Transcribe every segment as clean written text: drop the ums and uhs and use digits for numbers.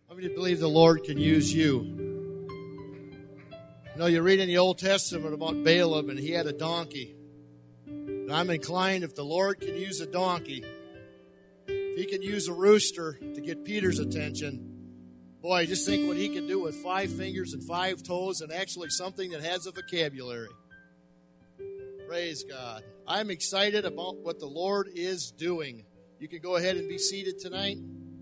How many believe the Lord can use you? You know, you read in the Old Testament about Balaam, and he had a donkey. And I'm inclined, if the Lord can use a donkey, if he can use a rooster to get Peter's attention, boy, just think what he can do with 5 fingers and 5 toes and actually something that has a vocabulary. Praise God. I'm excited about what the Lord is doing. You can go ahead and be seated tonight.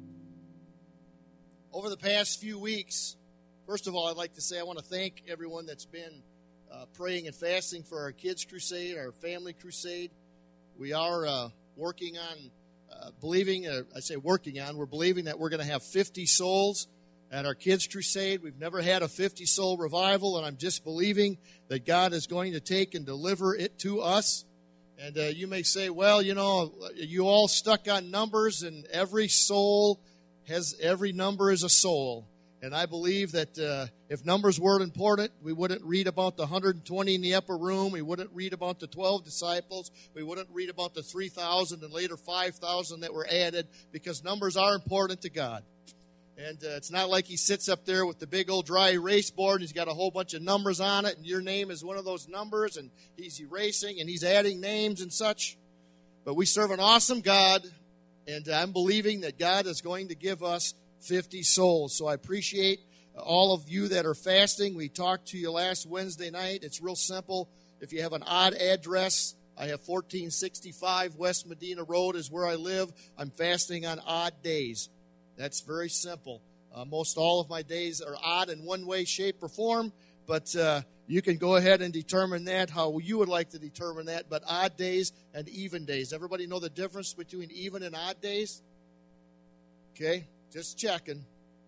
Over the past few weeks, first of all, I'd like to say I want to thank everyone that's been praying and fasting for our kids' crusade, our family crusade. We are working on we're believing that we're going to have 50 souls at our kids' crusade. We've never had a 50-soul revival, and I'm just believing that God is going to take and deliver it to us. And you may say, well, you know, you all stuck on numbers, and every number is a soul. And I believe that if numbers weren't important, we wouldn't read about the 120 in the upper room. We wouldn't read about the 12 disciples. We wouldn't read about the 3,000 and later 5,000 that were added, because numbers are important to God. And it's not like he sits up there with the big old dry erase board and he's got a whole bunch of numbers on it, and your name is one of those numbers, and he's erasing and he's adding names and such. But we serve an awesome God, and I'm believing that God is going to give us 50 souls. So I appreciate all of you that are fasting. We talked to you last Wednesday night. It's real simple. If you have an odd address, I have 1465 West Medina Road is where I live. I'm fasting on odd days. That's very simple. Most all of my days are odd in one way, shape, or form, but you can go ahead and determine that how you would like to determine that, but odd days and even days. Everybody know the difference between even and odd days? Okay, just checking.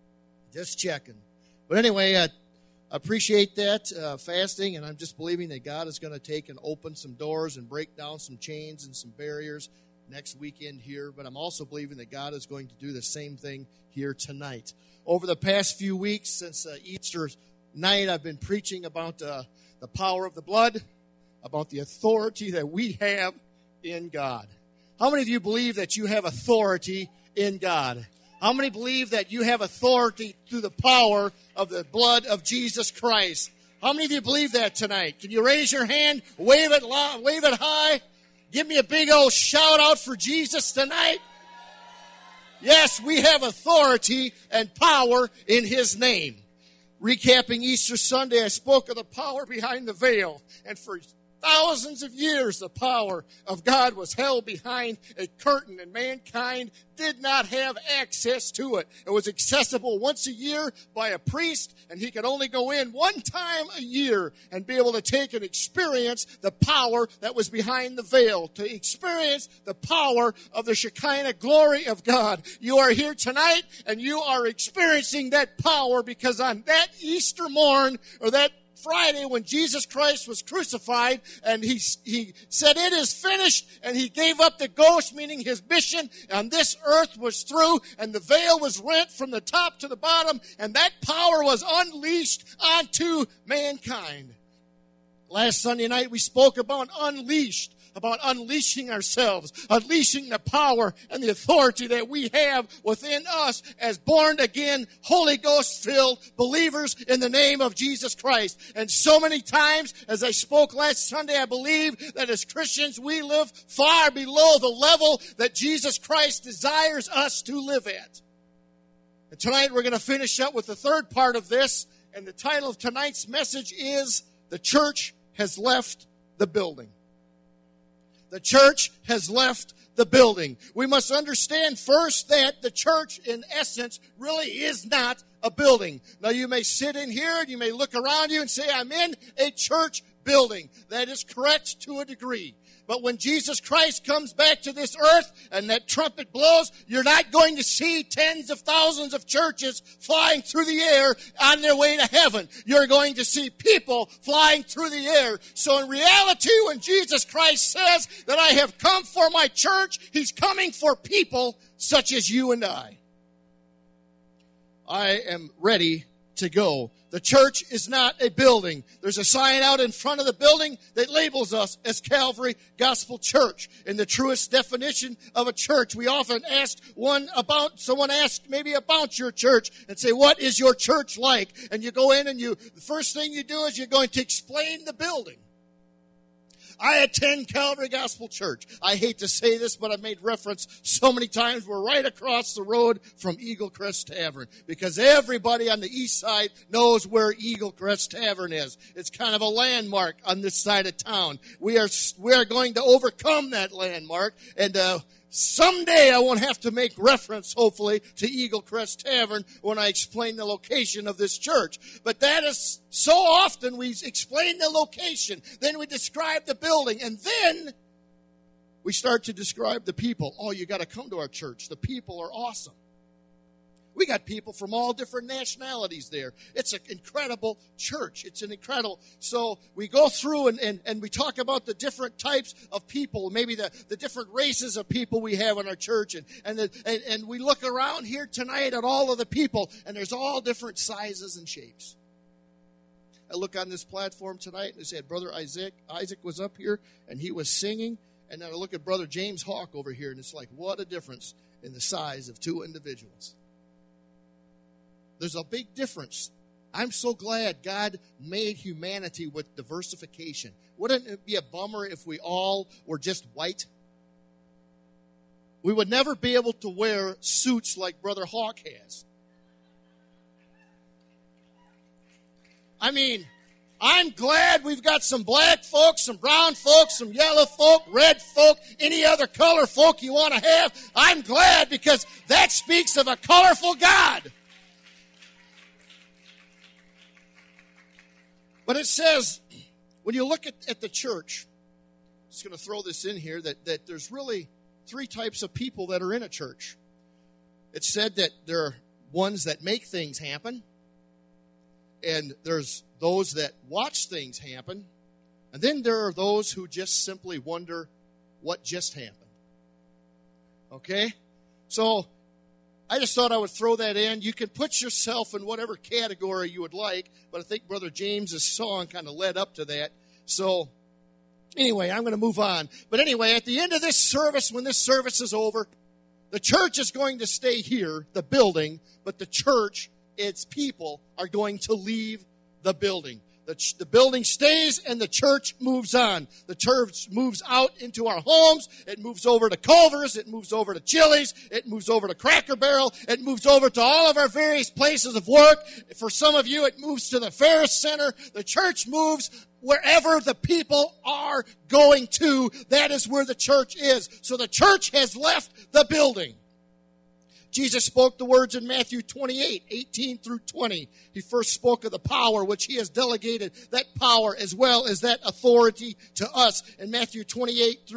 But anyway, I appreciate that fasting, and I'm just believing that God is going to take and open some doors and break down some chains and some barriers next weekend here, but I'm also believing that God is going to do the same thing here tonight. Over the past few weeks, since Easter night, I've been preaching about the power of the blood, about the authority that we have in God. How many of you believe that you have authority in God? How many believe that you have authority through the power of the blood of Jesus Christ? How many of you believe that tonight? Can you raise your hand, wave it high? Give me a big old shout out for Jesus tonight. Yes, we have authority and power in His name. Recapping Easter Sunday, I spoke of the power behind the veil. And for thousands of years, the power of God was held behind a curtain, and mankind did not have access to it. It was accessible once a year by a priest, and he could only go in one time a year and be able to take and experience the power that was behind the veil, to experience the power of the Shekinah glory of God. You are here tonight, and you are experiencing that power, because on that Easter morn, or that Friday, when Jesus Christ was crucified, and he said, "It is finished," and he gave up the ghost, meaning his mission on this earth was through, and the veil was rent from the top to the bottom, and that power was unleashed onto mankind. Last Sunday night, we spoke about unleashing ourselves, unleashing the power and the authority that we have within us as born-again, Holy Ghost-filled believers in the name of Jesus Christ. And so many times, as I spoke last Sunday, I believe that as Christians, we live far below the level that Jesus Christ desires us to live at. And tonight, we're going to finish up with the third part of this, and the title of tonight's message is, "The Church Has Left the Building." The church has left the building. We must understand first that the church, in essence, really is not a building. Now, you may sit in here and you may look around you and say, "I'm in a church building." That is correct to a degree. But when Jesus Christ comes back to this earth and that trumpet blows, you're not going to see tens of thousands of churches flying through the air on their way to heaven. You're going to see people flying through the air. So in reality, when Jesus Christ says that I have come for my church, He's coming for people such as you and I. I am ready to go. The church is not a building. There's a sign out in front of the building that labels us as Calvary Gospel Church. In the truest definition of a church, we often ask someone asks maybe about your church and say, what is your church like? And you go in and the first thing you do is you're going to explain the building. I attend Calvary Gospel Church. I hate to say this, but I've made reference so many times. We're right across the road from Eagle Crest Tavern because everybody on the east side knows where Eagle Crest Tavern is. It's kind of a landmark on this side of town. We are going to overcome that landmark, and someday I won't have to make reference, hopefully, to Eagle Crest Tavern when I explain the location of this church. But that is so often we explain the location, then we describe the building, and then we start to describe the people. Oh, you got to come to our church. The people are awesome. We got people from all different nationalities there. It's an incredible church. So we go through and we talk about the different types of people, maybe the different races of people we have in our church. And we look around here tonight at all of the people, and there's all different sizes and shapes. I look on this platform tonight and I said, Brother Isaac was up here and he was singing. And then I look at Brother James Hawk over here, and it's like, what a difference in the size of two individuals. There's a big difference. I'm so glad God made humanity with diversification. Wouldn't it be a bummer if we all were just white? We would never be able to wear suits like Brother Hawk has. I mean, I'm glad we've got some black folks, some brown folks, some yellow folk, red folk, any other color folk you want to have. I'm glad because that speaks of a colorful God. But it says, when you look at the church, I'm just going to throw this in here, that there's really three types of people that are in a church. It said that there are ones that make things happen, and there's those that watch things happen, and then there are those who just simply wonder what just happened. Okay? So I just thought I would throw that in. You can put yourself in whatever category you would like, but I think Brother James's song kind of led up to that. So anyway, I'm going to move on. But anyway, at the end of this service, when this service is over, the church is going to stay here, the building, but the church, its people, are going to leave the building. The building stays and the church moves on. The church moves out into our homes. It moves over to Culver's. It moves over to Chili's. It moves over to Cracker Barrel. It moves over to all of our various places of work. For some of you, it moves to the Ferris Center. The church moves wherever the people are going to. That is where the church is. So the church has left the building. Jesus spoke the words in Matthew 28, 18 through 20. He first spoke of the power which he has delegated, that power as well as that authority to us in Matthew 28,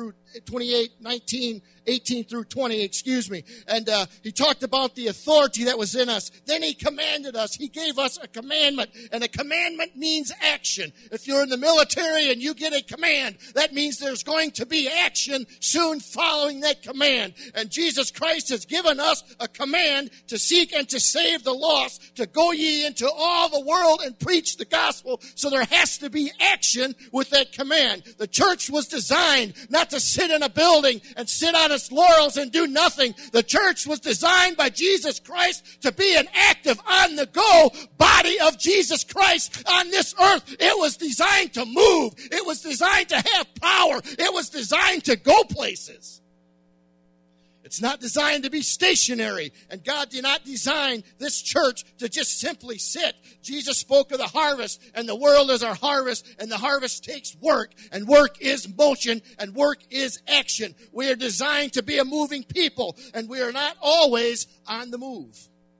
19, 18 through 20, And he talked about the authority that was in us. Then he commanded us. He gave us a commandment, and a commandment means action. If you're in the military and you get a command, that means there's going to be action soon following that command. And Jesus Christ has given us a command to seek and to save the lost, to go ye into all the world and preach the gospel. So there has to be action with that command. The church was designed not to sit in a building and sit on its laurels and do nothing. The church was designed by Jesus Christ to be an active, on-the-go body of Jesus Christ on this earth. It was designed to move. It was designed to have power. It was designed to go places. It's not designed to be stationary, and God did not design this church to just simply sit. Jesus spoke of the harvest, and the world is our harvest, and the harvest takes work, and work is motion, and work is action. We are designed to be a moving people, and we are not always on the move.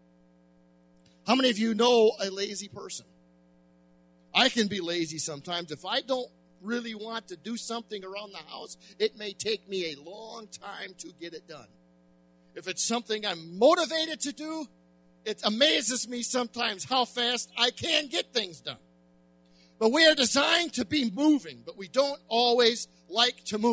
How many of you know a lazy person? I can be lazy sometimes. If I don't really want to do something around the house, it may take me a long time to get it done. If it's something I'm motivated to do, it amazes me sometimes how fast I can get things done. But we are designed to be moving, but we don't always like to move.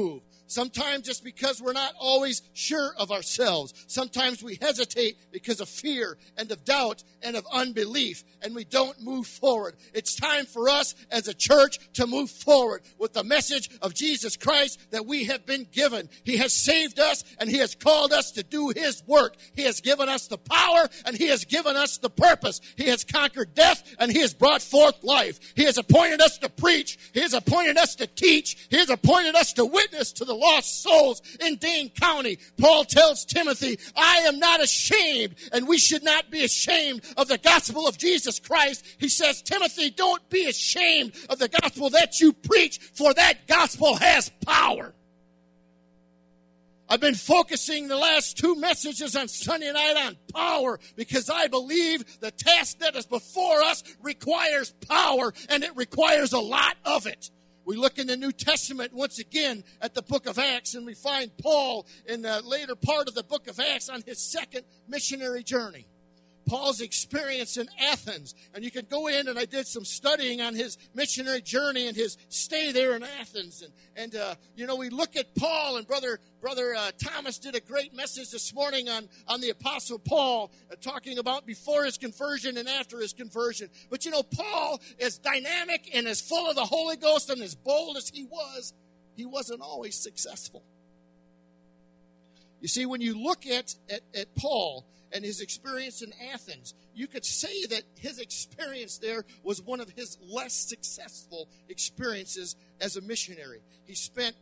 Sometimes it's because we're not always sure of ourselves. Sometimes we hesitate because of fear and of doubt and of unbelief, and we don't move forward. It's time for us as a church to move forward with the message of Jesus Christ that we have been given. He has saved us, and He has called us to do His work. He has given us the power, and He has given us the purpose. He has conquered death, and He has brought forth life. He has appointed us to preach. He has appointed us to teach. He has appointed us to witness to the lost souls in Dane County. Paul tells Timothy, I am not ashamed, and we should not be ashamed of the gospel of Jesus Christ. He says, Timothy, don't be ashamed of the gospel that you preach, for that gospel has power. I've been focusing the last 2 messages on Sunday night on power because I believe the task that is before us requires power, and it requires a lot of it. We look in the New Testament once again at the book of Acts, and we find Paul in the later part of the book of Acts on his second missionary journey. Paul's experience in Athens, and you can go in, and I did some studying on his missionary journey and his stay there in Athens, and we look at Paul, and brother Thomas did a great message this morning on the Apostle Paul, talking about before his conversion and after his conversion. But Paul, as dynamic and as full of the Holy Ghost and as bold as he wasn't always successful. You see, when you look at Paul and his experience in Athens, you could say that his experience there was one of his less successful experiences as a missionary. He spent,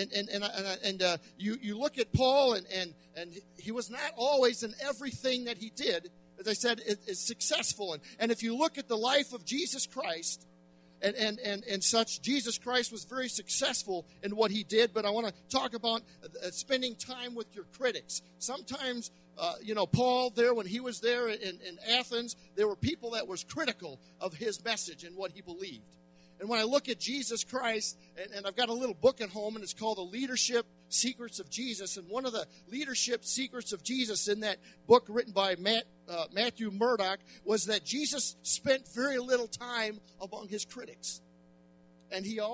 you look at Paul, and he was not always in everything that he did, as I said, is successful. And if you look at the life of Jesus Christ, and such, Jesus Christ was very successful in what he did, but I want to talk about spending time with your critics. Sometimes, Paul there, when he was there in Athens, there were people that was critical of his message and what he believed. And when I look at Jesus Christ, and I've got a little book at home, and it's called The Leadership Secrets of Jesus, and one of the leadership secrets of Jesus in that book written by Matthew Murdoch was that Jesus spent very little time among his critics. And he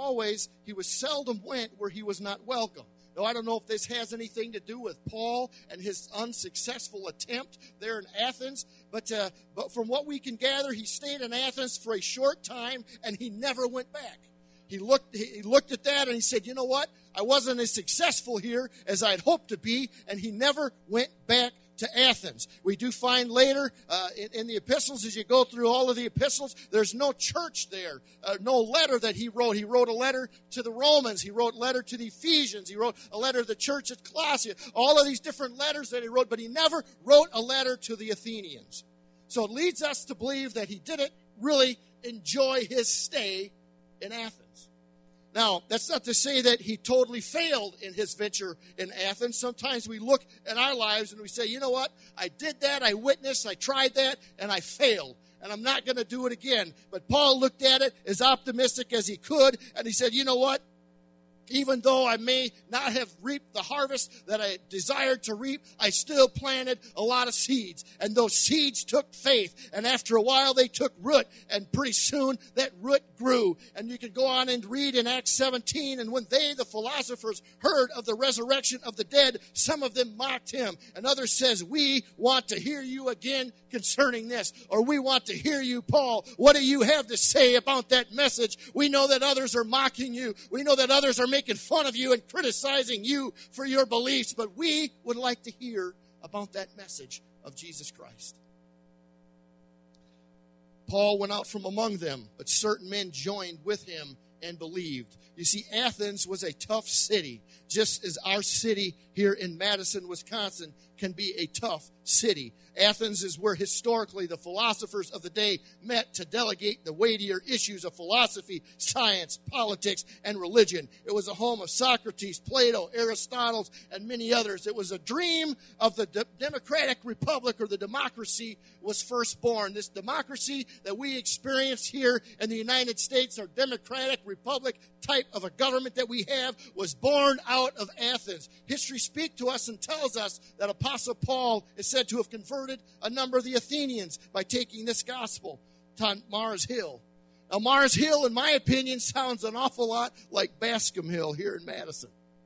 seldom went where he was not welcome. Now, I don't know if this has anything to do with Paul and his unsuccessful attempt there in Athens, but from what we can gather, he stayed in Athens for a short time, and he never went back. He looked at that, and he said, you know what? I wasn't as successful here as I'd hoped to be, and he never went back to Athens. We do find later in the epistles, as you go through all of the epistles, there's no church there, no letter that he wrote. He wrote a letter to the Romans. He wrote a letter to the Ephesians. He wrote a letter to the church at Colossae. All of these different letters that he wrote, but he never wrote a letter to the Athenians. So it leads us to believe that he didn't really enjoy his stay in Athens. Now, that's not to say that he totally failed in his venture in Athens. Sometimes we look at our lives and we say, you know what? I did that, I witnessed, I tried that, and I failed. And I'm not going to do it again. But Paul looked at it as optimistic as he could, and he said, you know what? Even though I may not have reaped the harvest that I desired to reap, I still planted a lot of seeds. And those seeds took faith. And after a while, they took root. And pretty soon, that root grew. And you can go on and read in Acts 17. And when they, the philosophers, heard of the resurrection of the dead, some of them mocked him. And others says, we want to hear you again concerning this. Or we want to hear you, Paul. What do you have to say about that message? We know that others are mocking you. We know that others are making fun of you and criticizing you for your beliefs, but we would like to hear about that message of Jesus Christ. Paul went out from among them, but certain men joined with him and believed. You see, Athens was a tough city, just as our city here in Madison, Wisconsin, can be a tough city. Athens is where historically the philosophers of the day met to delegate the weightier issues of philosophy, science, politics, and religion. It was a home of Socrates, Plato, Aristotle, and many others. It was a dream of the democratic republic, or the democracy was first born. This democracy that we experience here in the United States, our democratic republic type of a government that we have, was born out of Athens. History speaks to us and tells us that Apostle Paul is said to have converted a number of the Athenians by taking this gospel to Mars Hill. Now, Mars Hill, in my opinion, sounds an awful lot like Bascom Hill here in Madison.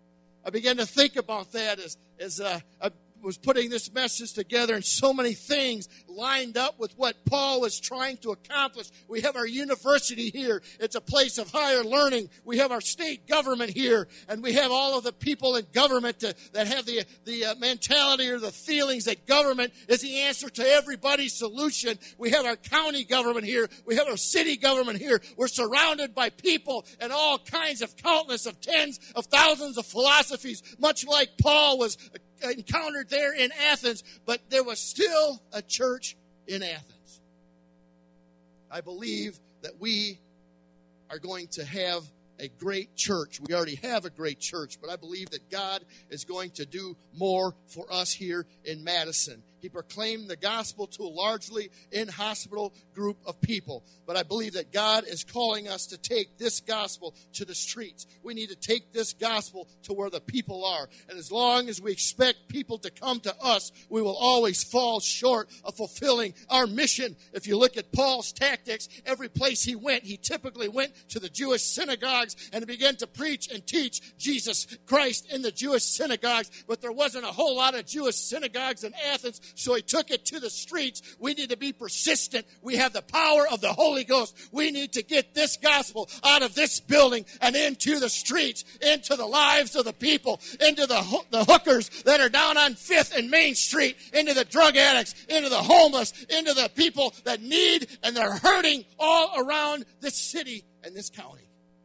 I began to think about that as I was putting this message together, and so many things lined up with what Paul was trying to accomplish. We have our university here. It's a place of higher learning. We have our state government here, and we have all of the people in government that have the mentality or the feelings that government is the answer to everybody's solution. We have our county government here. We have our city government here. We're surrounded by people and all kinds of countless of tens of thousands of philosophies, much like Paul was encountered there in Athens, but there was still a church in Athens. I believe that we are going to have a great church. We already have a great church, but I believe that God is going to do more for us here in Madison. He proclaimed the gospel to a largely inhospitable group of people. But I believe that God is calling us to take this gospel to the streets. We need to take this gospel to where the people are. And as long as we expect people to come to us, we will always fall short of fulfilling our mission. If you look at Paul's tactics, every place he went, he typically went to the Jewish synagogues and began to preach and teach Jesus Christ in the Jewish synagogues. But there wasn't a whole lot of Jewish synagogues in Athens, so he took it to the streets. We need to be persistent. We have the power of the Holy Ghost. We need to get this gospel out of this building and into the streets, into the lives of the people, into the hookers that are down on 5th and Main Street, into the drug addicts, into the homeless, into the people that need and they're hurting all around this city and this county.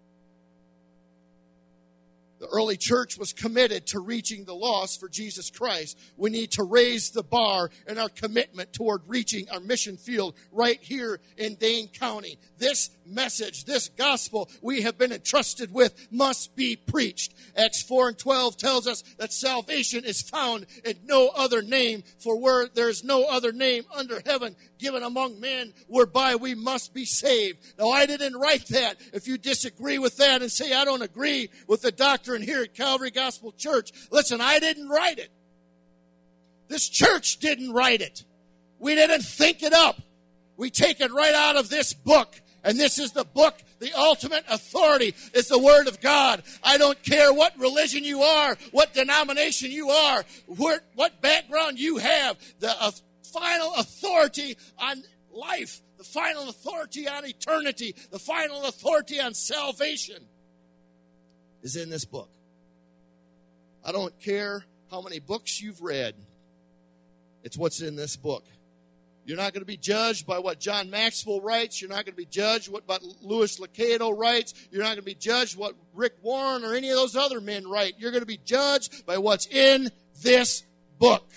The early church was committed to reaching the lost for Jesus Christ. We need to raise the bar in our commitment toward reaching our mission field right here in Dane County. This message, this gospel we have been entrusted with must be preached. Acts 4:12 tells us that salvation is found in no other name, for where there is no other name under heaven given among men whereby we must be saved. Now, I didn't write that. If you disagree with that and say, I don't agree with the doctrine here at Calvary Gospel Church, listen, I didn't write it. This church didn't write it. We didn't think it up. We take it right out of this book. And this is the book, the ultimate authority is the Word of God. I don't care what religion you are, what denomination you are, what background you have. The final authority on life, the final authority on eternity, the final authority on salvation is in this book. I don't care how many books you've read. It's what's in this book. You're not going to be judged by what John Maxwell writes. You're not going to be judged what Louis Lucado writes. You're not going to be judged what Rick Warren or any of those other men write. You're going to be judged by what's in this book.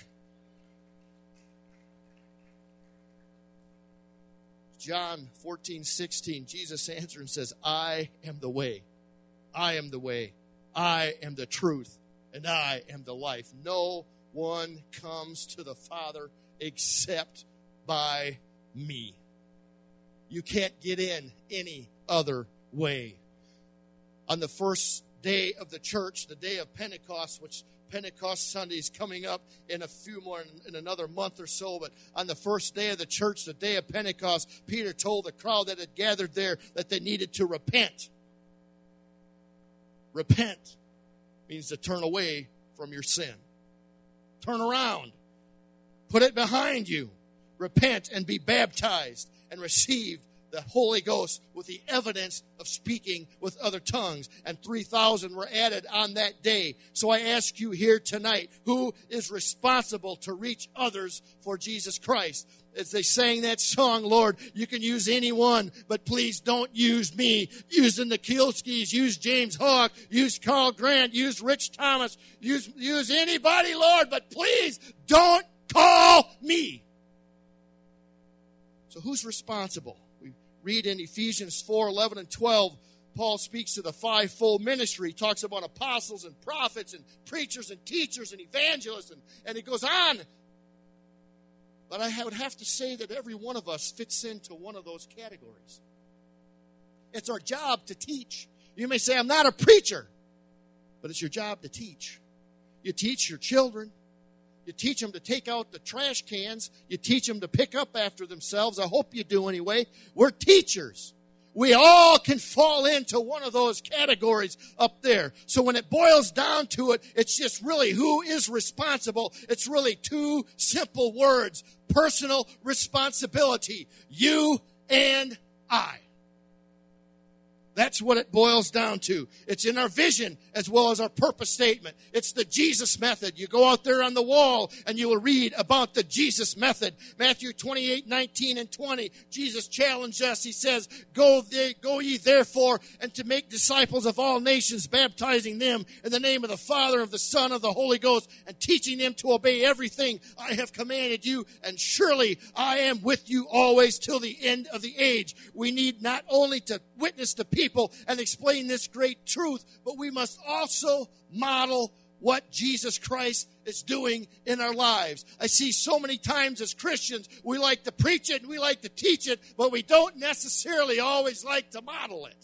John 14:16, Jesus answered and says, I am the way. I am the way. I am the truth. And I am the life. No one comes to the Father except by me. You can't get in any other way. On the first day of the church, the day of Pentecost, which Pentecost Sunday is coming up in in another month or so, but on the first day of the church, the day of Pentecost, Peter told the crowd that had gathered there that they needed to repent. Repent means to turn away from your sin. Turn around. Put it behind you. Repent and be baptized and receive the Holy Ghost with the evidence of speaking with other tongues. And 3,000 were added on that day. So I ask you here tonight, who is responsible to reach others for Jesus Christ? As they sang that song, Lord, you can use anyone, but please don't use me. Use the Nikielskis, use James Hawk, use Carl Grant, use Rich Thomas, use anybody, Lord, but please don't call me. So who's responsible? We read in Ephesians 4:11 and 12, Paul speaks to the fivefold ministry. He talks about apostles and prophets and preachers and teachers and evangelists, and it goes on. But I would have to say that every one of us fits into one of those categories. It's our job to teach. You may say, I'm not a preacher, but it's your job to teach. You teach your children. You teach them to take out the trash cans. You teach them to pick up after themselves. I hope you do anyway. We're teachers. We all can fall into one of those categories up there. So when it boils down to it, it's just really who is responsible. It's really two simple words: personal responsibility. You and I. That's what it boils down to. It's in our vision as well as our purpose statement. It's the Jesus method. You go out there on the wall and you will read about the Jesus method. Matthew 28:19 and 20. Jesus challenged us. He says, Go ye therefore and to make disciples of all nations, baptizing them in the name of the Father, of the Son, of the Holy Ghost, and teaching them to obey everything I have commanded you. And surely I am with you always till the end of the age. We need not only to witness to people and explain this great truth, but we must also model what Jesus Christ is doing in our lives. I see so many times as Christians, we like to preach it and we like to teach it, but we don't necessarily always like to model it.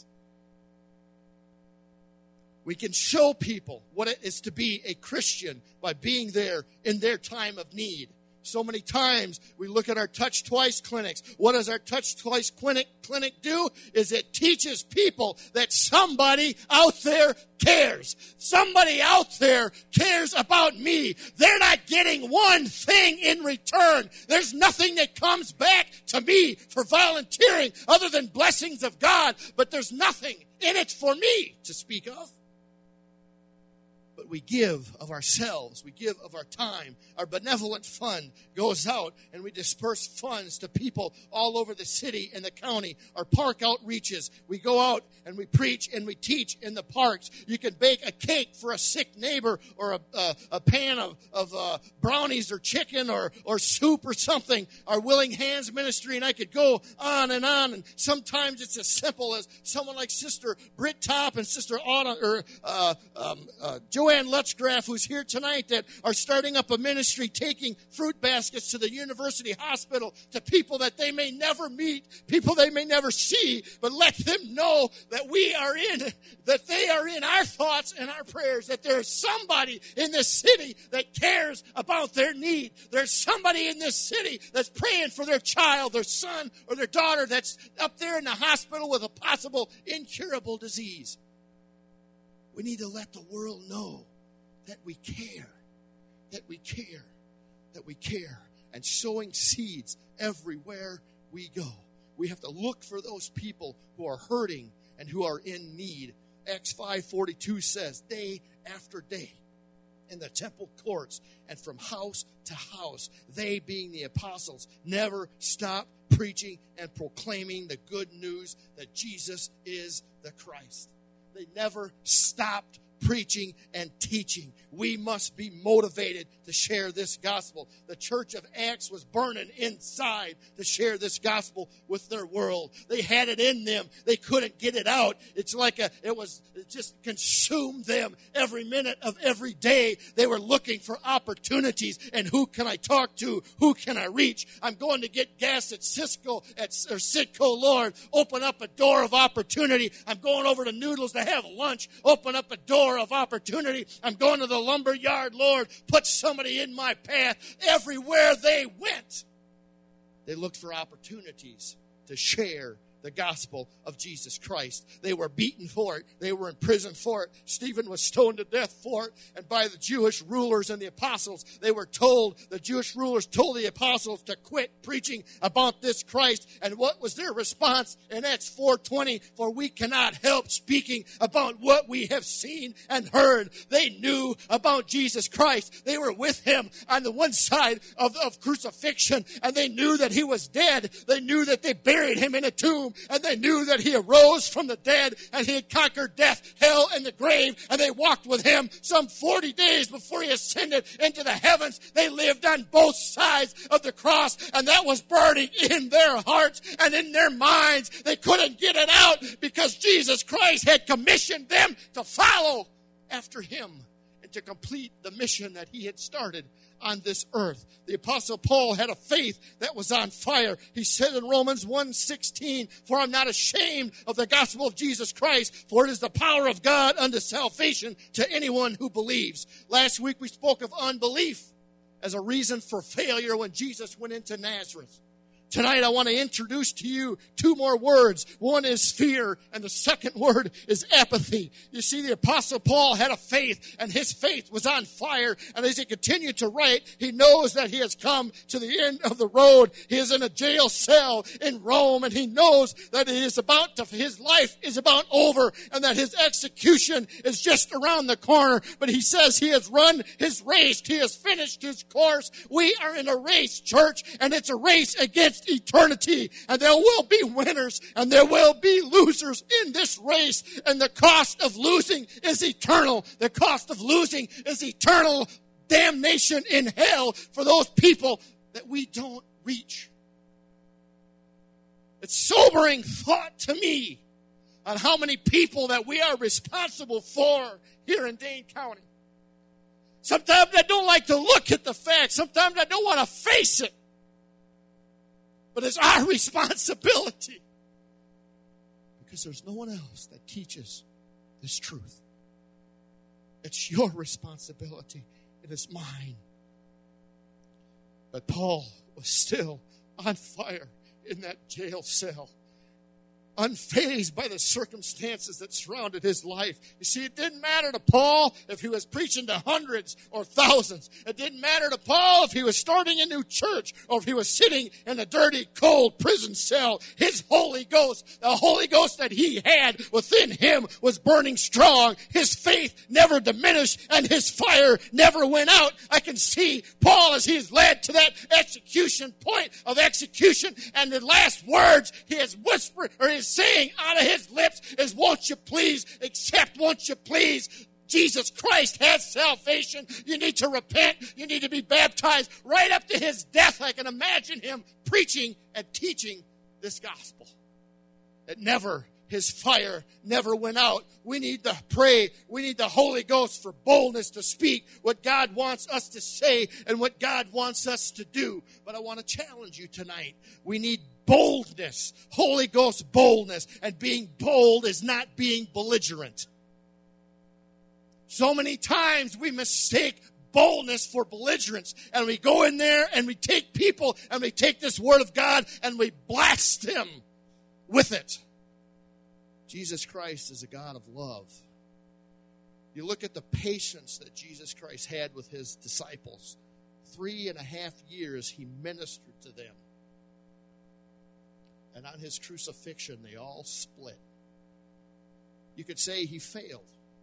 We can show people what it is to be a Christian by being there in their time of need. So many times we look at our Touch Twice clinics. What does our Touch Twice clinic do? Is it teaches people that somebody out there cares. Somebody out there cares about me. They're not getting one thing in return. There's nothing that comes back to me for volunteering other than blessings of God, but there's nothing in it for me to speak of. But we give of ourselves, we give of our time. Our benevolent fund goes out and we disperse funds to people all over the city and the county. Our park outreaches, we go out and we preach and we teach in the parks. You can bake a cake for a sick neighbor or a pan of brownies or chicken or soup or something. Our Willing Hands ministry, and I could go on. And sometimes it's as simple as someone like Sister Britt Topp and Sister Autumn, or Joanne Lutzgraff, who's here tonight, that are starting up a ministry taking fruit baskets to the university hospital to people that they may never meet, people they may never see, but let them know that they are in our thoughts and our prayers, that there's somebody in this city that cares about their need. There's somebody in this city that's praying for their child, their son, or their daughter that's up there in the hospital with a possible incurable disease. We need to let the world know that we care, that we care, that we care, and sowing seeds everywhere we go. We have to look for those people who are hurting and who are in need. Acts 5:42 says, day after day in the temple courts and from house to house, they, being the apostles, never stopped preaching and proclaiming the good news that Jesus is the Christ. They never stopped preaching and teaching. We must be motivated to share this gospel. The church of Acts was burning inside to share this gospel with their world. They had it in them. They couldn't get it out. It just consumed them every minute of every day. They were looking for opportunities. And who can I talk to? Who can I reach? I'm going to get gas at Sitco, Lord. Open up a door of opportunity. I'm going over to Noodles to have lunch. Open up a door of opportunity. I'm going to the lumber yard, Lord. Put somebody in my path. Everywhere they went, they looked for opportunities to share the gospel of Jesus Christ. They were beaten for it. They were in prison for it. Stephen was stoned to death for it. And by the Jewish rulers and the apostles, the Jewish rulers told the apostles to quit preaching about this Christ. And what was their response? In Acts 4:20, for we cannot help speaking about what we have seen and heard. They knew about Jesus Christ. They were with him on the one side of crucifixion, and they knew that he was dead. They knew that they buried him in a tomb. And they knew that he arose from the dead and he had conquered death, hell, and the grave. And they walked with him some 40 days before he ascended into the heavens. They lived on both sides of the cross, and that was burning in their hearts and in their minds. They couldn't get it out because Jesus Christ had commissioned them to follow after him and to complete the mission that he had started on this earth. The Apostle Paul had a faith that was on fire. He said in Romans 1:16, for I'm not ashamed of the gospel of Jesus Christ, for it is the power of God unto salvation to anyone who believes. Last week we spoke of unbelief as a reason for failure when Jesus went into Nazareth. Tonight I want to introduce to you two more words. One is fear, and the second word is apathy. You see, the Apostle Paul had a faith, and his faith was on fire. And as he continued to write, he knows that he has come to the end of the road. He is in a jail cell in Rome, and he knows that his life is about over, and that his execution is just around the corner. But he says he has run his race. He has finished his course. We are in a race, church, and it's a race against eternity, and there will be winners and there will be losers in this race, and the cost of losing is eternal. The cost of losing is eternal damnation in hell for those people that we don't reach. It's sobering thought to me on how many people that we are responsible for here in Dane County. Sometimes I don't like to look at the facts. Sometimes I don't want to face it. But it's our responsibility, because there's no one else that teaches this truth. It's your responsibility. It is mine. But Paul was still on fire in that jail cell, unfazed by the circumstances that surrounded his life. You see, it didn't matter to Paul if he was preaching to hundreds or thousands. It didn't matter to Paul if he was starting a new church or if he was sitting in a dirty, cold prison cell. His Holy Ghost, the Holy Ghost that he had within him, was burning strong. His faith never diminished and his fire never went out. I can see Paul as he is led to that execution point of execution, and the last words he has whispered, or he is saying out of his lips, is, won't you please accept, won't you please? Jesus Christ has salvation. You need to repent. You need to be baptized. Right up to his death, I can imagine him preaching and teaching this gospel. His fire never went out. We need to pray. We need the Holy Ghost for boldness to speak what God wants us to say and what God wants us to do. But I want to challenge you tonight. We need boldness, Holy Ghost boldness. And being bold is not being belligerent. So many times we mistake boldness for belligerence, and we go in there and we take people and we take this word of God and we blast them with it. Jesus Christ is a God of love. You look at the patience that Jesus Christ had with his disciples. 3.5 years he ministered to them. And on his crucifixion, they all split. You could say he failed.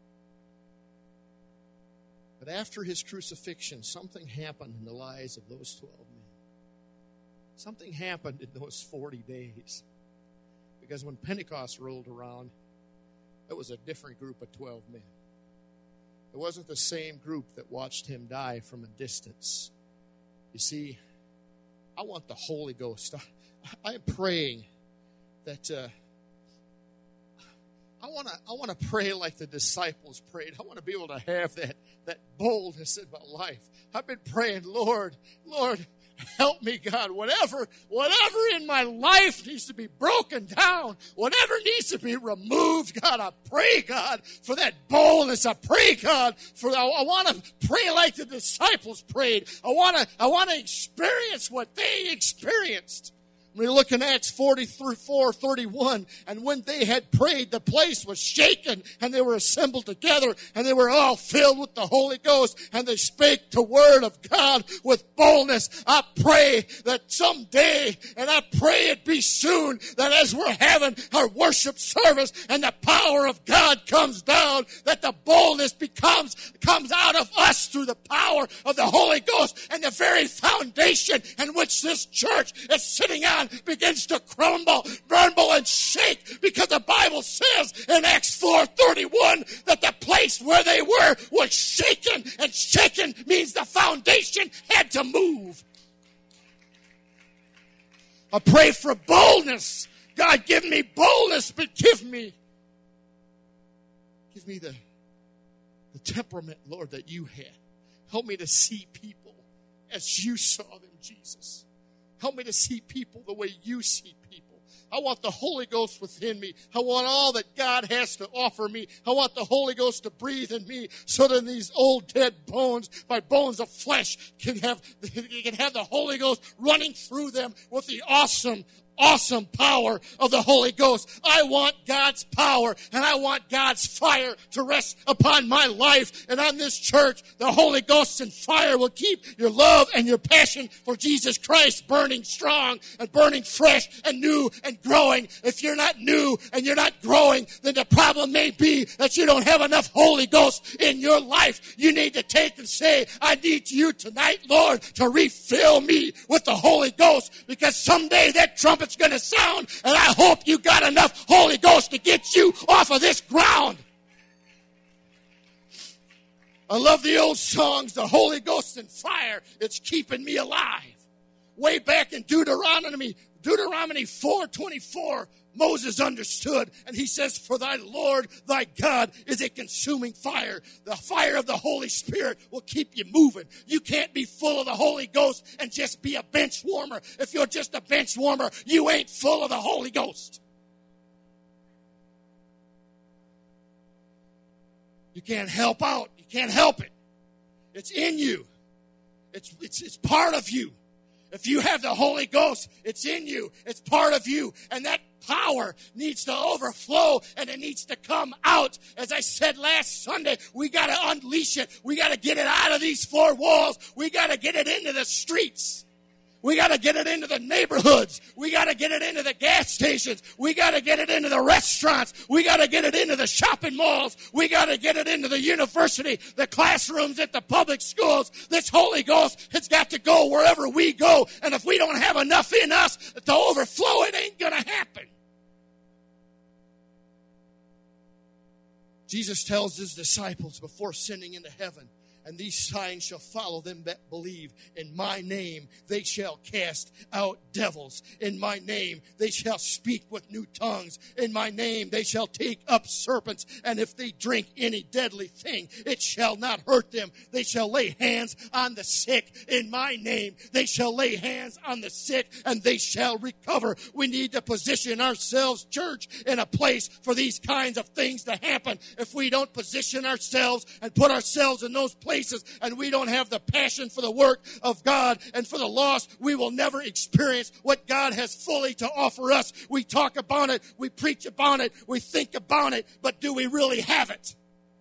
But after his crucifixion, something happened in the lives of those 12 men. Something happened in those 40 days. Because when Pentecost rolled around, it was a different group of 12 men. It wasn't the same group that watched him die from a distance. You see, I want the Holy Ghost. I am praying that I want to pray like the disciples prayed. I want to be able to have that boldness in my life. I've been praying, Lord, help me, God. Whatever in my life needs to be broken down, whatever needs to be removed, God, I pray, God, for that boldness. I pray, God, I want to pray like the disciples prayed. I want to experience what they experienced. We look in Acts 44:31, and when they had prayed, the place was shaken, and they were assembled together, and they were all filled with the Holy Ghost, and they spake the word of God with boldness. I pray that someday, and I pray it be soon, that as we're having our worship service and the power of God comes down, that the boldness comes out of us through the power of the Holy Ghost, and the very foundation in which this church is sitting on begins to crumble, and shake, because the Bible says in Acts 4:31 that the place where they were was shaken, and shaken means the foundation had to move. I pray for boldness. God, give me boldness, but give me the temperament, Lord, that you had. Help me to see people as you saw them, Jesus. Help me to see people the way you see people. I want the Holy Ghost within me. I want all that God has to offer me. I want the Holy Ghost to breathe in me so that these old dead bones, my bones of flesh, can have the Holy Ghost running through them with the awesome power of the Holy Ghost. I want God's power and I want God's fire to rest upon my life and on this church. The Holy Ghost and fire will keep your love and your passion for Jesus Christ burning strong and burning fresh and new and growing. If you're not new and you're not growing, then the problem may be that you don't have enough Holy Ghost in your life. You need to take and say, I need you tonight, Lord, to refill me with the Holy Ghost, because someday that trumpet's going to sound, and I hope you got enough Holy Ghost to get you off of this ground. I love the old songs, the Holy Ghost and fire, it's keeping me alive. Way back in Deuteronomy 4:24, Moses understood, and he says, for thy Lord, thy God, is a consuming fire. The fire of the Holy Spirit will keep you moving. You can't be full of the Holy Ghost and just be a bench warmer. If you're just a bench warmer, you ain't full of the Holy Ghost. You can't help out. You can't help it. It's in you. It's part of you. If you have the Holy Ghost, it's in you. It's part of you. And that power needs to overflow and it needs to come out. As I said last Sunday, we got to unleash it. We got to get it out of these four walls. We got to get it into the streets. We got to get it into the neighborhoods. We got to get it into the gas stations. We got to get it into the restaurants. We got to get it into the shopping malls. We got to get it into the university, the classrooms at the public schools. This Holy Ghost has got to go wherever we go. And if we don't have enough in us to overflow, it ain't going to happen. Jesus tells his disciples before sending into heaven, and these signs shall follow them that believe. In my name they shall cast out devils. In my name they shall speak with new tongues. In my name they shall take up serpents. And if they drink any deadly thing, it shall not hurt them. They shall lay hands on the sick. In my name they shall lay hands on the sick and they shall recover. We need to position ourselves, church, in a place for these kinds of things to happen. If we don't position ourselves and put ourselves in those places, and we don't have the passion for the work of God and for the lost, we will never experience what God has fully to offer us. We talk about it, we preach about it, we think about it, but do we really have it?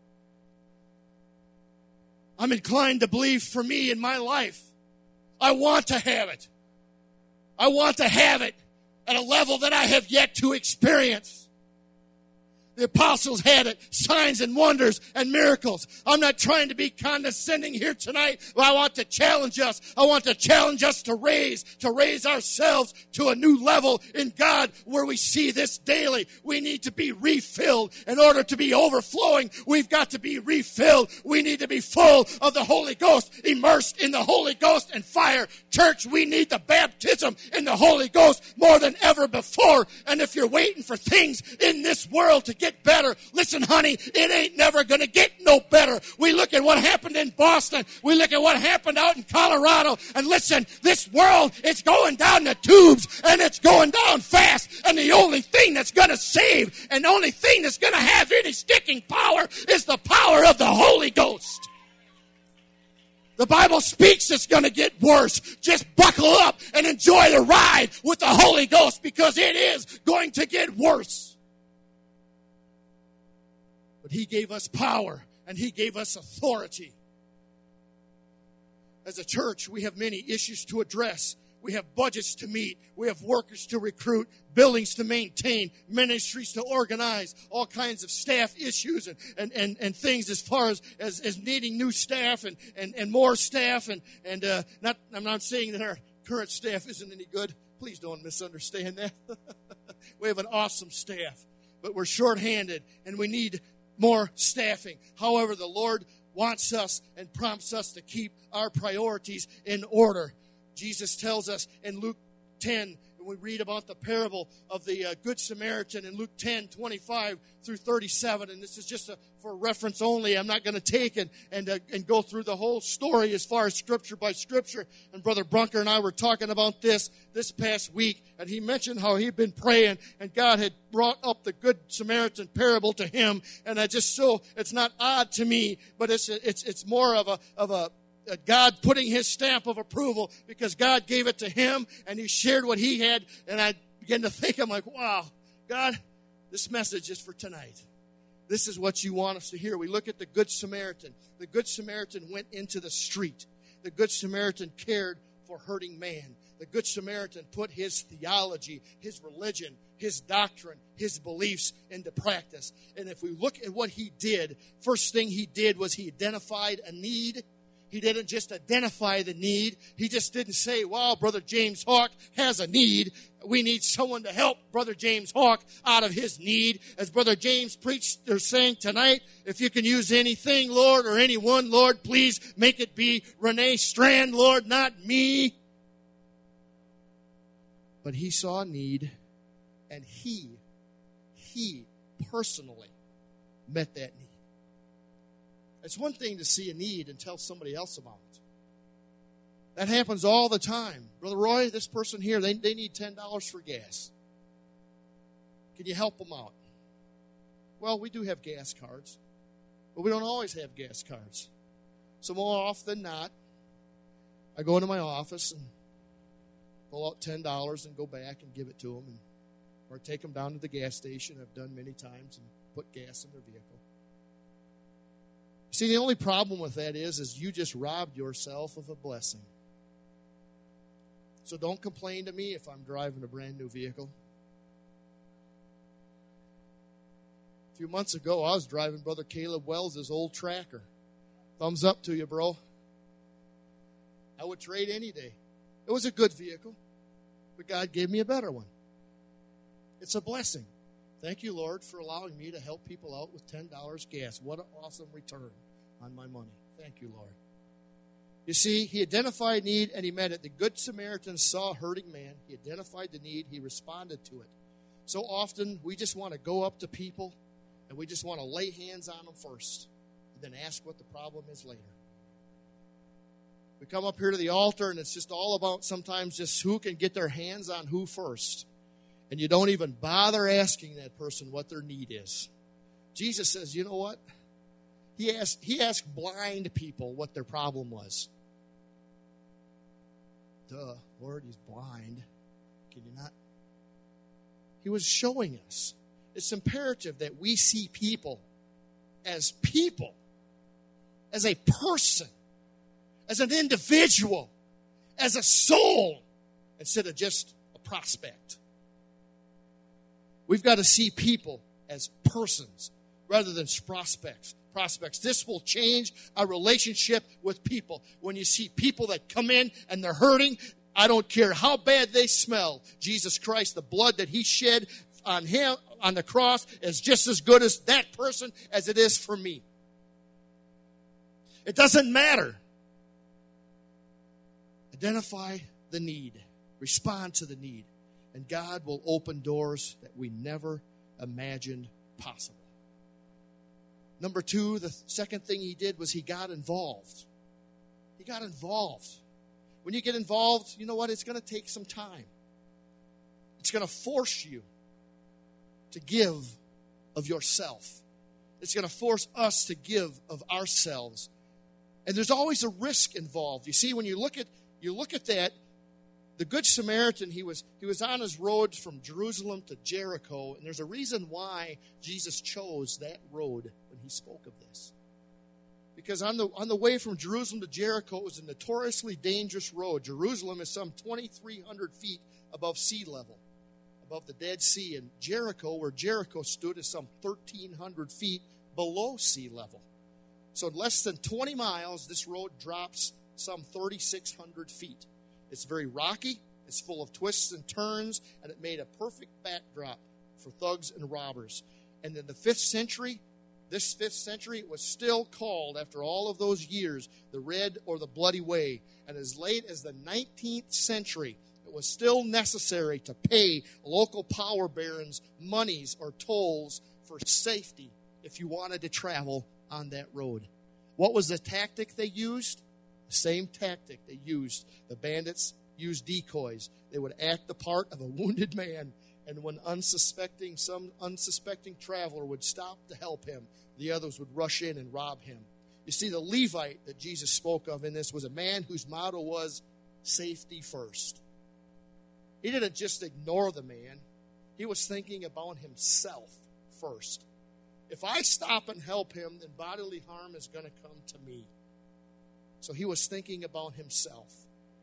I'm inclined to believe for me in my life, I want to have it. I want to have it at a level that I have yet to experience. The apostles had it, signs and wonders and miracles. I'm not trying to be condescending here tonight, but I want to challenge us. I want to challenge us to raise ourselves to a new level in God where we see this daily. We need to be refilled. In order to be overflowing, we've got to be refilled. We need to be full of the Holy Ghost, immersed in the Holy Ghost and fire. Church, we need the baptism in the Holy Ghost more than ever before. And if you're waiting for things in this world to get better, listen, honey, it ain't never going to get no better. We look at what happened in Boston. We look at what happened out in Colorado. And listen, this world is going down the tubes and it's going down fast. And the only thing that's going to save and the only thing that's going to have any sticking power is the power of the Holy Ghost. The Bible speaks it's going to get worse. Just buckle up and enjoy the ride with the Holy Ghost because it is going to get worse. But He gave us power and He gave us authority. As a church, we have many issues to address. We have budgets to meet. We have workers to recruit, buildings to maintain, ministries to organize, all kinds of staff issues and things as far as needing new staff and more staff. I'm not saying that our current staff isn't any good. Please don't misunderstand that. We have an awesome staff, but we're shorthanded and we need more staffing. However, the Lord wants us and prompts us to keep our priorities in order. Jesus tells us in Luke 10, And we read about the parable of the Good Samaritan in Luke 10:25 through 37. And this is just for reference only. I'm not going to take and go through the whole story as far as scripture by scripture. And Brother Brunker and I were talking about this past week. And he mentioned how he'd been praying and God had brought up the Good Samaritan parable to him. And it's not odd to me, but it's more of a God putting his stamp of approval because God gave it to him and he shared what he had. And I began to think, I'm like, wow, God, this message is for tonight. This is what you want us to hear. We look at the Good Samaritan. The Good Samaritan went into the street. The Good Samaritan cared for hurting man. The Good Samaritan put his theology, his religion, his doctrine, his beliefs into practice. And if we look at what he did, first thing he did was he identified a need. He didn't just identify the need. He just didn't say, wow, Brother James Hawk has a need. We need someone to help Brother James Hawk out of his need. As Brother James preached or sang tonight, if you can use anything, Lord, or anyone, Lord, please make it be Renee Strand, Lord, not me. But he saw a need, and he personally met that need. It's one thing to see a need and tell somebody else about it. That happens all the time. Brother Roy, this person here, they need $10 for gas. Can you help them out? Well, we do have gas cards, but we don't always have gas cards. So more often than not, I go into my office and pull out $10 and go back and give it to them, or take them down to the gas station. I've done many times and put gas in their vehicle. See, the only problem with that is you just robbed yourself of a blessing. So don't complain to me if I'm driving a brand new vehicle. A few months ago, I was driving Brother Caleb Wells' old Tracker. Thumbs up to you, bro. I would trade any day. It was a good vehicle, but God gave me a better one. It's a blessing. Thank you, Lord, for allowing me to help people out with $10 gas. What an awesome return on my money. Thank you, Lord. You see, he identified need and he met it. The Good Samaritan saw a hurting man. He identified the need. He responded to it. So often, we just want to go up to people and we just want to lay hands on them first and then ask what the problem is later. We come up here to the altar and it's just all about sometimes just who can get their hands on who first. And you don't even bother asking that person what their need is. Jesus says, you know what? He asked blind people what their problem was. Duh, Lord, he's blind. Can you not? He was showing us. It's imperative that we see people, as a person, as an individual, as a soul, instead of just a prospect. We've got to see people as persons rather than prospects. This will change our relationship with people. When you see people that come in and they're hurting, I don't care how bad they smell. Jesus Christ, the blood that he shed on him on the cross is just as good as that person as it is for me. It doesn't matter. Identify the need. Respond to the need. And God will open doors that we never imagined possible. Number 2, the second thing he did was he got involved. He got involved. When you get involved, you know what? It's going to take some time. It's going to force you to give of yourself. It's going to force us to give of ourselves. And there's always a risk involved. You see, when you look at that, the Good Samaritan, he was on his road from Jerusalem to Jericho, and there's a reason why Jesus chose that road when he spoke of this. Because on the way from Jerusalem to Jericho, it was a notoriously dangerous road. Jerusalem is some 2,300 feet above sea level, above the Dead Sea. And Jericho, where Jericho stood, is some 1,300 feet below sea level. So in less than 20 miles, this road drops some 3,600 feet. It's very rocky, it's full of twists and turns, and it made a perfect backdrop for thugs and robbers. And in the 5th century, this 5th century, it was still called, after all of those years, the Red or the Bloody Way. And as late as the 19th century, it was still necessary to pay local power barons monies or tolls for safety if you wanted to travel on that road. What was the tactic they used? The same tactic they used. The bandits used decoys. They would act the part of a wounded man, and when some unsuspecting traveler would stop to help him, the others would rush in and rob him. You see, the Levite that Jesus spoke of in this was a man whose motto was safety first. He didn't just ignore the man. He was thinking about himself first. If I stop and help him, then bodily harm is going to come to me. So he was thinking about himself.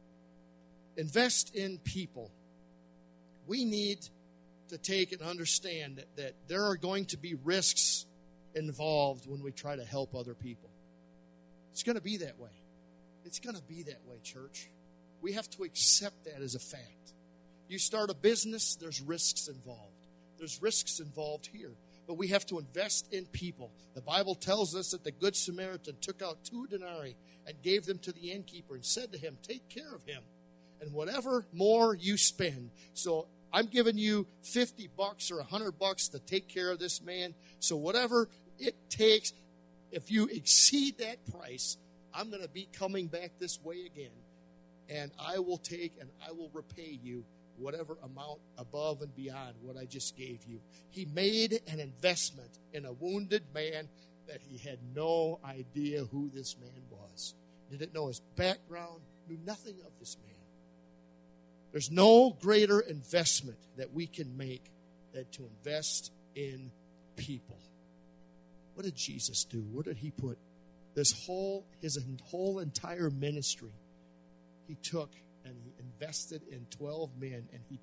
Invest in people. We need to take and understand that there are going to be risks involved when we try to help other people. It's going to be that way. It's going to be that way, church. We have to accept that as a fact. You start a business, there's risks involved. There's risks involved here. But we have to invest in people. The Bible tells us that the Good Samaritan took out 2 denarii and gave them to the innkeeper and said to him, take care of him. And whatever more you spend. So I'm giving you $50 or $100 to take care of this man. So whatever it takes, if you exceed that price, I'm going to be coming back this way again. And I will take and I will repay you whatever amount above and beyond what I just gave you. He made an investment in a wounded man that he had no idea who this man was. Didn't know his background, knew nothing of this man. There's no greater investment that we can make than to invest in people. What did Jesus do? Where did he put his whole entire ministry? He took and he invested in 12 men, and he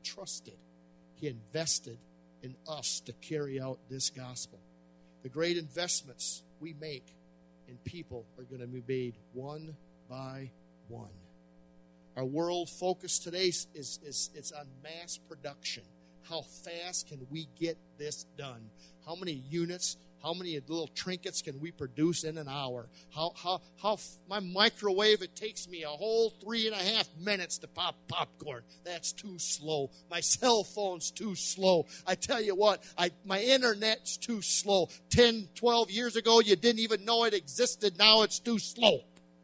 invested in us to carry out this gospel. The great investments we make in people are going to be made one by one. Our world focus today is on mass production. How fast can we get this done? How many units, how many little trinkets can we produce in an hour? My microwave, it takes me a whole 3.5 minutes to pop popcorn. That's too slow. My cell phone's too slow. I tell you what, my internet's too slow. 10, 12 years ago, you didn't even know it existed. Now it's too slow.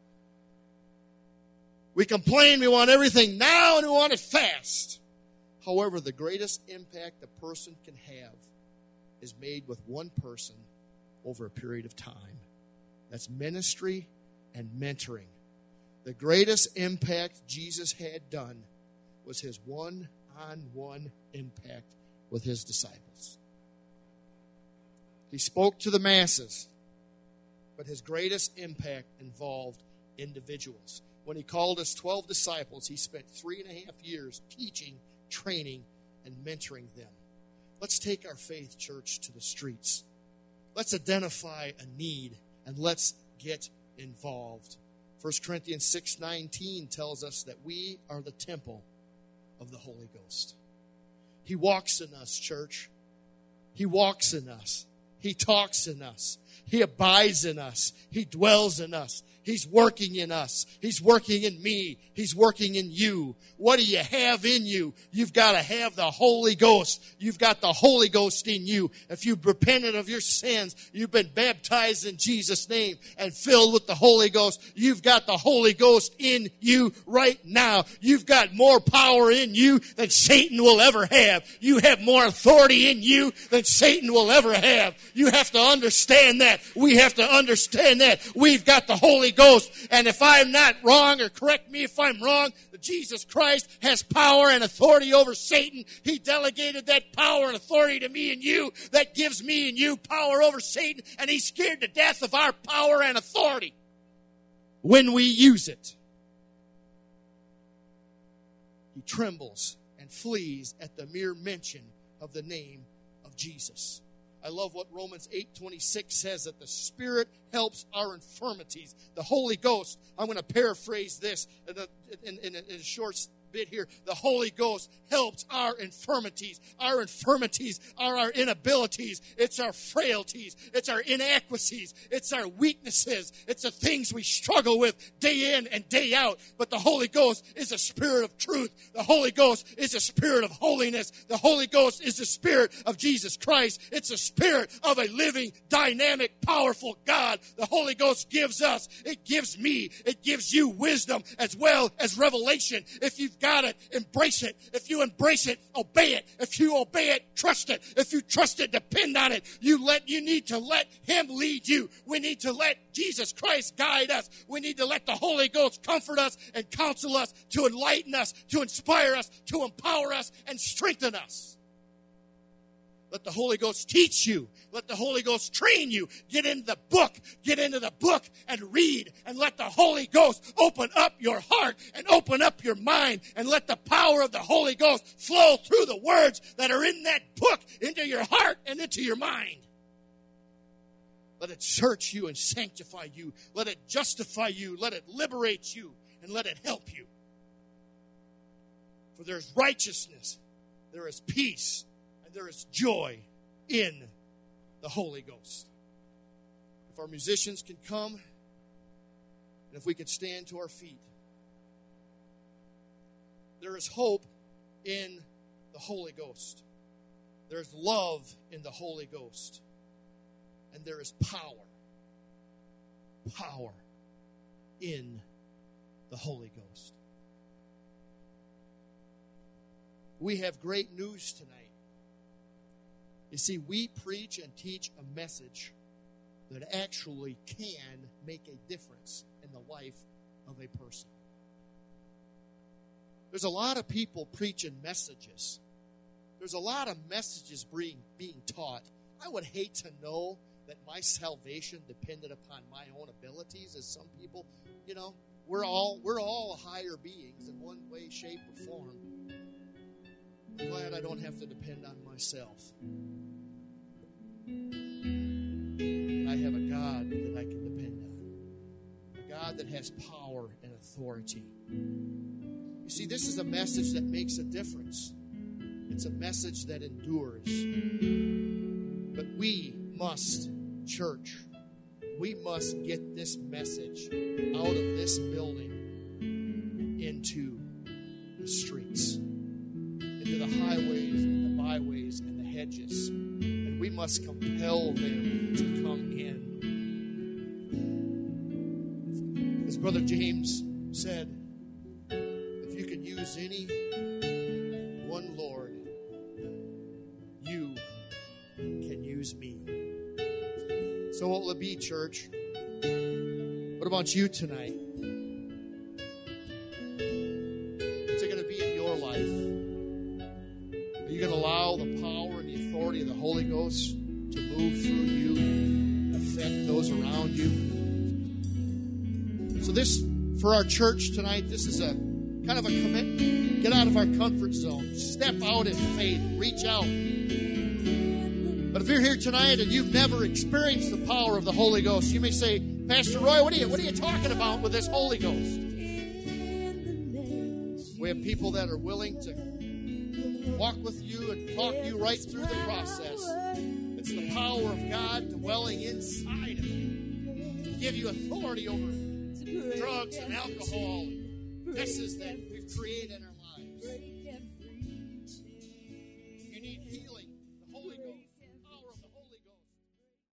We complain we want everything now and we want it fast. However, the greatest impact a person can have is made with one person over a period of time. That's ministry and mentoring. The greatest impact Jesus had done was his one-on-one impact with his disciples. He spoke to the masses, but his greatest impact involved individuals. When he called us 12 disciples, he spent 3.5 years teaching, training, and mentoring them. Let's take our faith, church, to the streets. Let's identify a need, and let's get involved. 1 Corinthians 6:19 tells us that we are the temple of the Holy Ghost. He walks in us, church. He walks in us. He talks in us. He abides in us. He dwells in us. He's working in us. He's working in me. He's working in you. What do you have in you? You've got to have the Holy Ghost. You've got the Holy Ghost in you. If you've repented of your sins, you've been baptized in Jesus' name and filled with the Holy Ghost, you've got the Holy Ghost in you right now. You've got more power in you than Satan will ever have. You have more authority in you than Satan will ever have. You have to understand that. We have to understand that. We've got the Holy Ghost. And if I'm not wrong, or correct me if I'm wrong, Jesus Christ has power and authority over Satan. He delegated that power and authority to me and you. That gives me and you power over Satan. And he's scared to death of our power and authority when we use it. He trembles and flees at the mere mention of the name of Jesus. I love what Romans 8:26 says, that the Spirit helps our infirmities. The Holy Ghost, I'm going to paraphrase this in a short bit here. The Holy Ghost helps our infirmities. Our infirmities are our inabilities. It's our frailties. It's our inadequacies. It's our weaknesses. It's the things we struggle with day in and day out. But the Holy Ghost is a spirit of truth. The Holy Ghost is a spirit of holiness. The Holy Ghost is the spirit of Jesus Christ. It's a spirit of a living, dynamic, powerful God. The Holy Ghost gives us, it gives me, it gives you wisdom as well as revelation. If you've got it, embrace it. If you embrace it, obey it. If you obey it, trust it. If you trust it, depend on it. You need to let Him lead you. We need to let Jesus Christ guide us. We need to let the Holy Ghost comfort us and counsel us, to enlighten us, to inspire us, to empower us, and strengthen us. Let the Holy Ghost teach you. Let the Holy Ghost train you. Get into the book. Get into the book and read. And let the Holy Ghost open up your heart and open up your mind. And let the power of the Holy Ghost flow through the words that are in that book into your heart and into your mind. Let it search you and sanctify you. Let it justify you. Let it liberate you. And let it help you. For there is righteousness. There is peace. There is joy in the Holy Ghost. If our musicians can come, and if we could stand to our feet, there is hope in the Holy Ghost. There is love in the Holy Ghost. And there is power. Power in the Holy Ghost. We have great news tonight. You see, we preach and teach a message that actually can make a difference in the life of a person. There's a lot of people preaching messages. There's a lot of messages being taught. I would hate to know that my salvation depended upon my own abilities, as some people, we're all higher beings in one way, shape, or form. I'm glad I don't have to depend on myself. I have a God that I can depend on. A God that has power and authority. You see, this is a message that makes a difference. It's a message that endures. But we must, church, we must get this message out of this building and into the streets, into the highways and the byways and the hedges. And we must compel them to come in. As Brother James said, if you can use any one, Lord, you can use me. So what will it be, church? What about you tonight? What's it going to be in your life? Are you going to allow the power and the authority of the Holy Ghost to move through you and affect those around you? So this, for our church tonight, this is a kind of a commitment. Get out of our comfort zone. Step out in faith. Reach out. But if you're here tonight and you've never experienced the power of the Holy Ghost, you may say, Pastor Roy, what are you talking about with this Holy Ghost? We have people that are willing to walk with you and talk you right through the process. It's the power of God dwelling inside of you to give you authority over drugs and alcohol and messes that we've created in our